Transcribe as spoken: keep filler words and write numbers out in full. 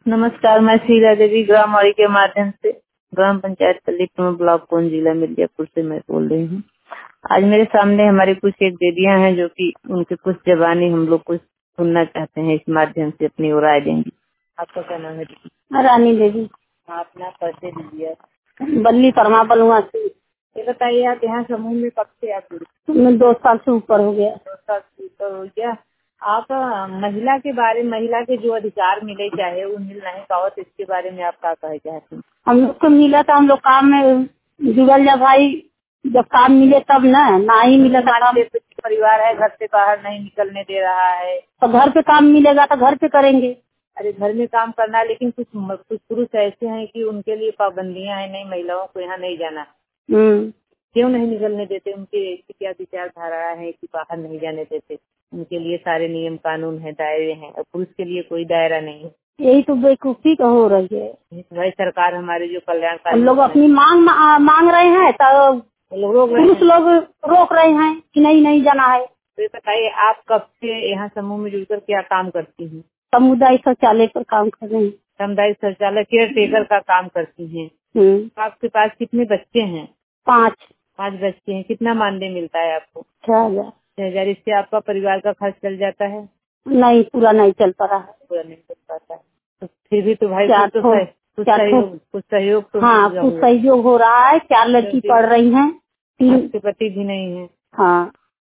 नमस्कार, मैं शीला देवी ग्रामवाणी के माध्यम से ग्राम पंचायत पल्लीपुर ब्लॉक कौन जिला मिर्जापुर से मैं बोल रही हूँ। आज मेरे सामने हमारी कुछ एक दीदियाँ हैं जो कि उनके कुछ जबानी हम लोग कुछ सुनना चाहते हैं, इस माध्यम से अपनी ओर राय देंगी। आपका क्या नाम है दीदी? रानी देवी। आप अपना परिचय दीजिए। बल्ली परमा बलुआ से। ये बताइए, आप यहाँ समूह में कब से आप जुड़ी? मैं दो साल से ऊपर हो गया। दो साल से ऊपर हो गया। आप अ, महिला के बारे में, महिला के जो अधिकार मिले चाहे वो मिल नहीं पाओ, तो इसके बारे में आप क्या कहे चाहते हैं? हम लोग को मिला तो हम लोग काम में जुड़ल जा भाई, जब काम मिले तब ना ना ही मिला तो काम। परिवार है, घर से बाहर नहीं निकलने दे रहा है, तो घर पे काम मिलेगा तो घर पे करेंगे। अरे घर में काम करना है, लेकिन कुछ म- कुछ पुरुष ऐसे हैं कि उनके लिए पाबंदियां हैं, नहीं महिलाओं को यहाँ नहीं जाना। हम्म क्यों नहीं निकलने देते? उनके क्या विचारधारा है कि बाहर नहीं जाने देते? उनके लिए सारे नियम कानून है, दायरे हैं, और पुरुष के लिए कोई दायरा नहीं है। यही तो बेवकूफी का हो रही है। भाई सरकार हमारे जो कल्याणकारी हम लोग अपनी मांग मा- मांग रहे हैं तो लोग रोक रहे पुरुष हैं। लोग रोक रहे हैं कि नहीं नहीं जाना है। तो ये बताइए, आप कब से यहाँ समूह में जुड़कर क्या काम करती हैं? समुदाय शौचालय पर काम कर रहे हैं। सामुदायिक शौचालय केयर टेकर का काम करती हैं। हम्म आपके पास कितने बच्चे हैं? पाँच पाँच बच्चे हैं। कितना मानदेय मिलता है आपको? छह हजार। छह हजार। इससे आपका परिवार का खर्च चल जाता है? नहीं, पूरा नहीं चल पा रहा है। पूरा नहीं चल पाता है। तो फिर भी तो भाई क्या कुछ तो थो- सह- कुछ क्या थो- सहयोग कुछ सहयोग तो हाँ, होगा कुछ हुआ। सहयोग हो रहा है। चार लड़की क्योंकि पढ़ रही हैं, तीन आपके पति भी नहीं है। हाँ